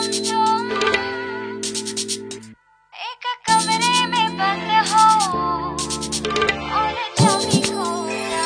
एक कमरे में बंद हो और चाबी खोया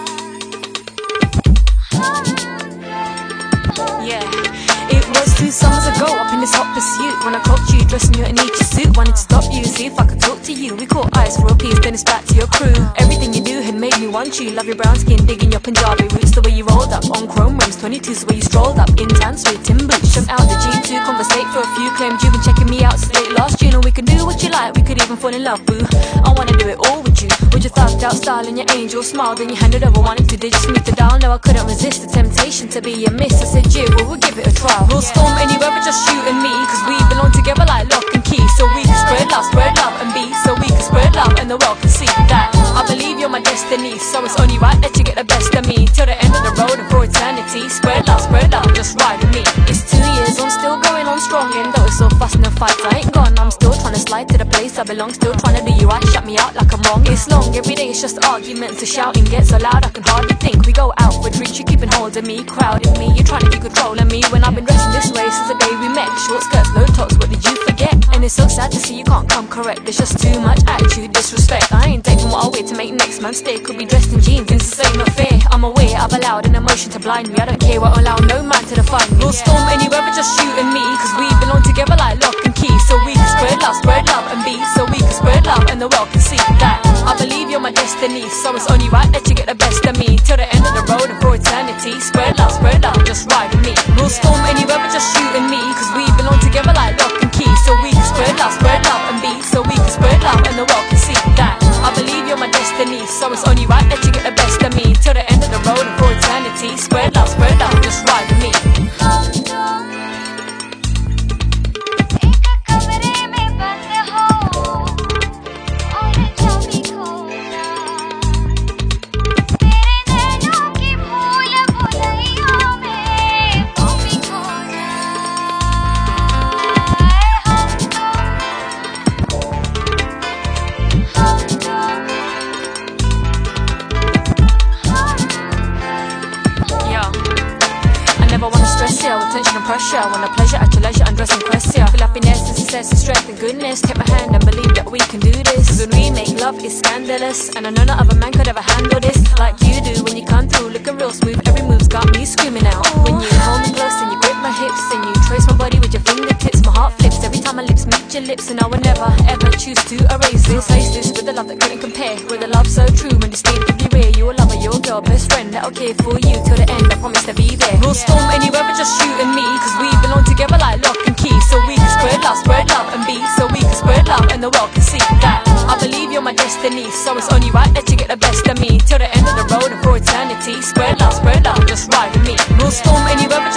Yeah, it was 2 summers ago up in this hot pursuit when I caught you dressed in your Nietzsche suit. Wanted to stop you, see if I could talk to you. We caught eyes for a piece, then it's back to your crew. Everything you do had made me want you. Love your brown skin, digging your Punjabi roots. The way you rolled up on chrome rims, 22's the way you strolled up in tan suit, tin boots. Jumped out the G2, conversate for a few. Claimed you've been checking me out since late last June. And we can do what you like, we could even fall in love, boo. I wanna do it all with you. With your thugged out style and your angel smile, then you handed over, wanted to digit smooth the dial. No, I couldn't resist the temptation to be your miss. I said, yeah, well, we'll give it a trial. We'll storm anywhere but just you and me, cause we belong together like lock and key. So we can spread love and be. So we can spread love and the world can see that I believe you're my destiny. So it's only right that you get the best of me till the end of the road and for eternity. Spread love, just ride with me. It's 2 years, I'm still going on strong. And though it's so fast and fights, I ain't gone. I'm still trying to slide to the place I belong. Still trying to do you right, shut me out like I'm wrong. It's long, every day it's just arguments. The shouting gets so loud I can hardly think. We go out for drinks, you keeping hold of me, crowding me. You're trying to keep control of me when I've been dressing this way since the day we met. Short skirts, low tops, what did you forget? And it's so sad to see you can't come correct. There's just too much attitude, disrespect. I ain't taking what I wear to make next man stay. Could be dressed in jeans, it's the same affair. I'm aware I've allowed an emotion to blind me. I don't care, won't allow no man to define me. We'll storm anywhere but just you and me, cause we belong together like lock and key. So we can spread love and be. So we can spread love and the world can see that I believe you're my destiny. So it's only right that you get the best of me till the end of the road and for eternity. Spread love, just ride with me. We'll storm anywhere but just you and me, cause we belong together like lock and key. So we can spread love and be. So we can spread love and the world can see that I believe you're my destiny. So it's only right that you get the best of me till the end of the road and for eternity. Spread love, just ride with me. एक कमरे में बंद हो और चाबी खोया तेरे नैनों की भूल भुलैया में कभी खोया Yeah, I never wanna stress ya with tension and pressure. Wanna pleasure at your leisure, undress and caress ya. Feel happiness and success and strength and goodness. Take my hand and believe that we can do this. Cause when we make love, it's scandalous. And I know no other man could ever handle this like you do. When you come through, looking real smooth. Every move's got me screaming out. When you hold me close and you grip my hips and you trace my body with your fingertips, my heart flips every time my lips meet your lips. And I would never ever choose to erase this. Replace this with a love that couldn't compare. With a love so true and distinctively rare. You a lover, you're a girl, best friend that'll care for you till the end. I promise to be there. We'll storm anywhere but just you and me, cause we belong together like lock and key. So we can spread love and be. So we can spread love and the world can see that I believe you're my destiny. So it's only right that you get the best of me till the end of the road and for eternity. Spread love, just ride with me. We'll storm anywhere but